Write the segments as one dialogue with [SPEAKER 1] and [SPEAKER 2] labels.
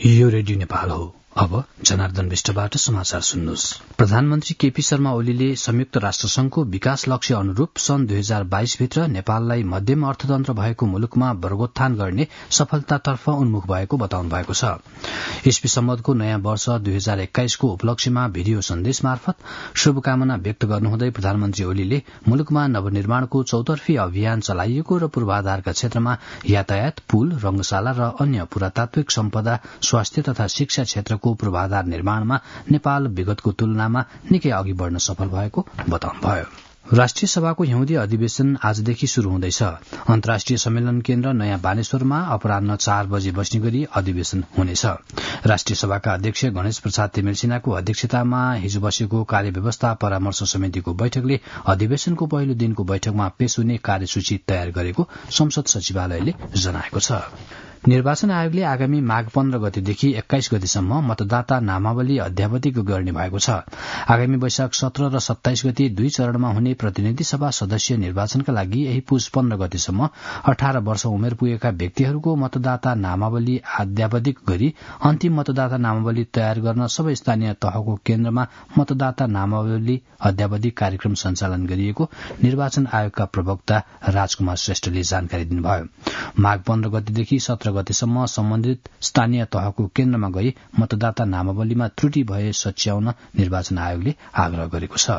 [SPEAKER 1] यो रेडियो नेपाल हो। अब जनार्दन विष्टबाट समाचार सुन्नुहोस्। प्रधानमन्त्री केपी शर्मा ओलीले संयुक्त राष्ट्रसंघको विकास लक्ष्य अनुरूप सन् 2022 भित्र नेपाललाई मध्यम अर्थतन्त्र भएको मुलुकमा वर्गोत्थान गर्ने सफलतातर्फ उन्मुख भएको बताउनु भएको छ। ईस्वी सम्वतको नयाँ वर्ष 2021 को उपलक्ष्यमा भिडियो सन्देश मार्फत शुभकामना व्यक्त गर्नुहुँदै प्रधानमन्त्री ओलीले मुलुकमा नवनिर्माणको चौतर्फी अभियान चलाइएको र पूर्वाधारका क्षेत्रमा यातायात, पुल, रंगशाला र अन्य पुरातात्विक सम्पदा, स्वास्थ्य तथा शिक्षा क्षेत्रको पूर्वाधार निर्माणमा नेपाल विगतको तुलनामा निकै अघि बढ़न सफल भएको बताउनुभयो। राष्ट्रिय सभाको हिउँदे अधिवेशन आजदेखि शुरू हुँदैछ। अन्तर्राष्ट्रिय सम्मेलन केन्द्र नयाँ बानेश्वरमा अपराह्न 4 बजे बस्ने गरी अधिवेशन हुनेछ। राष्ट्रिय सभाका अध्यक्ष गणेश प्रसाद तिमेल सिन्हाको अध्यक्षतामा हिजो बसेको कार्यव्यवस्था परामर्श समितिको बैठकले अधिवेशनको पहिलो दिनको बैठकमा पेश हुने कार्यसूची तयार गरेको संसद सचिवालयले जनाएको छ। निर्वाचन आयोगले आगामी माघ 15 गतेदेखि 21 गतेसम्म मतदाता नामावली अध्यावधिक गर्ने भएको छ। आगामी वैशाख 17 र 27 गते 2 चरणमा हुने प्रतिनिधि सभा सदस्य निर्वाचनका लागि यही पुस 15 गतेसम्म 18 वर्ष उमेर पुगेका व्यक्तिहरूको मतदाता नामावली अध्यावधिक गरी अन्तिम मतदाता नामावली तयार गर्न सबै स्थानीय तहको केन्द्रमा मतदाता नामावली अध्यावधिक कार्यक्रम सञ्चालन गरिएको निर्वाचन आयोगका प्रवक्ता राजकुमार श्रेष्ठले जानकारी दिनुभयो। माघ 15 गतेदेखि 17 गतेसम्म सम्बन्धित स्थानीय तहको केन्द्रमा गई मतदाता नामावलीमा त्रुटि भए सच्याउन निर्वाचन आयोगले आग्रह गरेको छ।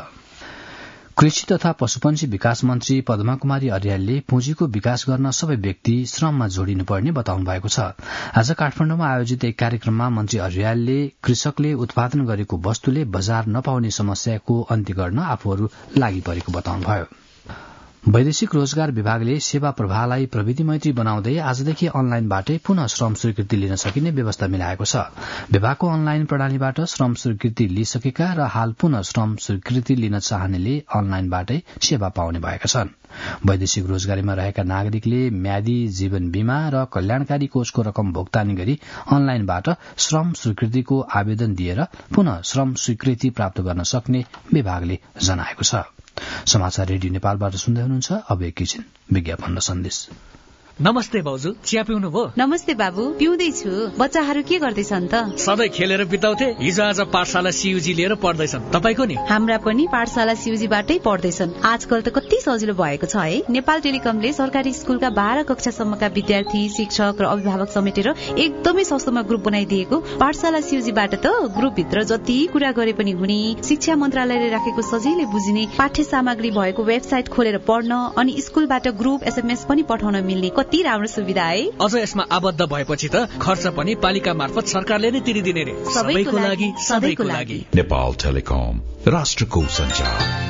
[SPEAKER 1] कृषि तथा पशुपन्छी विकास मन्त्री पद्मा कुमारी अर्यालले पुँजीको विकास गर्न सबै व्यक्ति श्रममा जोडिनुपर्ने बताउनु भएको छ। आज काठमाडौँमा आयोजित एक कार्यक्रममा मन्त्री अर्यालले कृषकले उत्पादन गरेको वस्तुले बजार नपाउने समस्याको अन्त्य गर्न आफूहरू लागि परेको बताउनुभयो। वैदेशिक रोजगार विभागले सेवा प्रवाहलाई प्रविधि मैत्री बनाउँदै आजदेखि अनलाइनबाटै पुनः श्रम स्वीकृति लिन सकिने व्यवस्था मिलाएको छ। विभागको अनलाइन प्रणालीबाट श्रम स्वीकृति लिइसकेका र हाल पुनः श्रम स्वीकृति लिन चाहनेले अनलाइनबाटै सेवा पाउने भएका छन्। वैदेशिक रोजगारीमा रहेका नागरिकले म्यादी जीवन बीमा र कल्याणकारी कोषको रकम भुक्तानी गरी अनलाइनबाट श्रम स्वीकृतिको आवेदन दिएर पुनः श्रम स्वीकृति प्राप्त गर्न सक्ने विभागले जनाएको छ। समाचार रेडियो नेपालबाट सुन्दै हुनुहुन्छ। अब एकैछिन विज्ञापन र सन्देश।
[SPEAKER 2] नमस्ते भाउजू, चिया पिउनु भयो?
[SPEAKER 3] नमस्ते बाबु, पिउँदैछु। बच्चाहरू के गर्दैछन् त?
[SPEAKER 2] सधैँ खेलेर बिताउँथे, हिजो आज पाठशाला सीयूजी लिएर पढ्दैछन्। तपाईको नि?
[SPEAKER 3] हाम्रा पनि पाठशाला सीयूजीबाटै पढ्दैछन्। आजकल त कति सजिलो भएको छ है। नेपाल टेलिकमले सरकारी स्कुलका 12 कक्षासम्मका विद्यार्थी, शिक्षक र अभिभावक समेटेर एकदमै सस्तोमा ग्रुप बनाइदिएको। पाठशाला सीयूजीबाट त ग्रुपभित्र जति कुरा गरे पनि हुने, शिक्षा मन्त्रालयले राखेको सजिलै बुझिने पाठ्य सामग्री भएको वेबसाइट खोलेर पढ्न अनि स्कुलबाट ग्रुप एसएमएस पनि पठाउन मिल्ने कति राम्रो सुविधा है।
[SPEAKER 2] अझ यसमा आबद्ध भएपछि त खर्च पनि पालिका मार्फत सरकारले नै तिरिदिने रे। सबैको लागि, सधैँको लागि।
[SPEAKER 4] नेपाल टेलिकम, राष्ट्रको सञ्चार।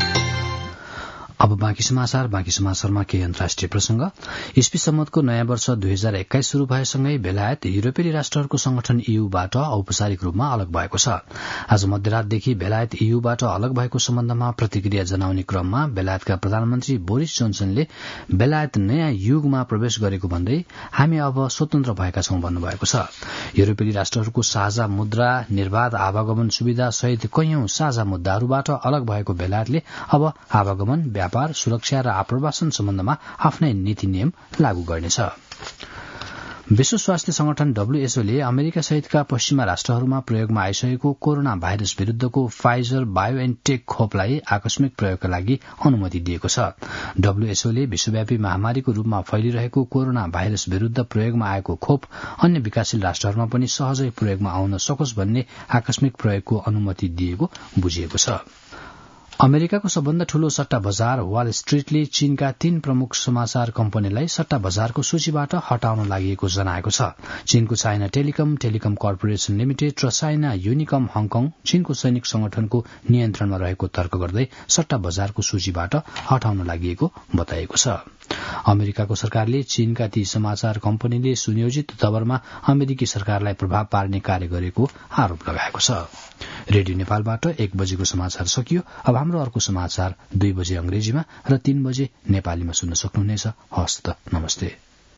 [SPEAKER 1] अब बाँकी समाचारमा केही अन्तर्राष्ट्रिय प्रसंग। ईस्वी सम्वतको नयाँ वर्ष 2021 शुरू भएसँगै बेलायत युरोपेली राष्ट्रहरूको संगठन ईयूबाट औपचारिक रूपमा अलग भएको छ। आज मध्यरातदेखि बेलायत ईयूबाट अलग भएको सम्बन्धमा प्रतिक्रिया जनाउने क्रममा बेलायतका प्रधानमन्त्री बोरिस जोन्सनले बेलायत नयाँ युगमा प्रवेश गरेको भन्दै हामी अब स्वतन्त्र भएका छौं भन्नुभएको छ। युरोपेली राष्ट्रहरूको साझा मुद्रा, निर्बाध आवागमन सुविधा सहित कैयौं साझा मुद्दाहरूबाट अलग भएको बेलायतले अब आवागमन, व्यापार, सुरक्षा र आप्रवासन सम्बन्धमा आफ्नै नीति नियम लागू गर्नेछ। विश्व स्वास्थ्य संगठन डब्ल्यूएचओले अमेरिका सहितका पश्चिमा राष्ट्रहरूमा प्रयोगमा आइसकेको कोरोना भाइरस विरूद्धको फाइजर बायोएनटेक खोपलाई आकस्मिक प्रयोगका लागि अनुमति दिएको छ। डब्ल्यूएचओले विश्वव्यापी महामारीको रूपमा फैलिरहेको कोरोना भाइरस विरूद्ध प्रयोगमा आएको खोप अन्य विकासशील राष्ट्रहरूमा पनि सहजै प्रयोगमा आउन सकोस् भन्ने आकस्मिक प्रयोगको अनुमति दिएको बुझिएको छ। अमेरिकाको सबभन्दा ठूलो सट्टा बजार वाल स्ट्रीटले चीनका 3 प्रमुख समाचार कम्पनीलाई सट्टा बजारको सूचीबाट हटाउन लागि जनाएको छ। चीनको चाइना टेलिकम कर्पोरेशन लिमिटेड र चाइना युनिकम हङकङ चीनको सैनिक संगठनको नियन्त्रणमा रहेको तर्क गर्दै सट्टा बजारको सूचीबाट हटाउन लागि बताएको छ। अमेरिकाको सरकारले चीनका ती समाचार कम्पनीले सुनियोजित तवरमा अमेरिकी सरकारलाई प्रभाव पार्ने कार्य गरेको आरोप लगाएको छ। रेडियो नेपालबाट 1 बजेको समाचार सकियो। अब हाम्रो अर्को समाचार 2 बजे अंग्रेजीमा र 3 बजे नेपालीमा सुन्न सक्नुहुनेछ। हस्त नमस्ते।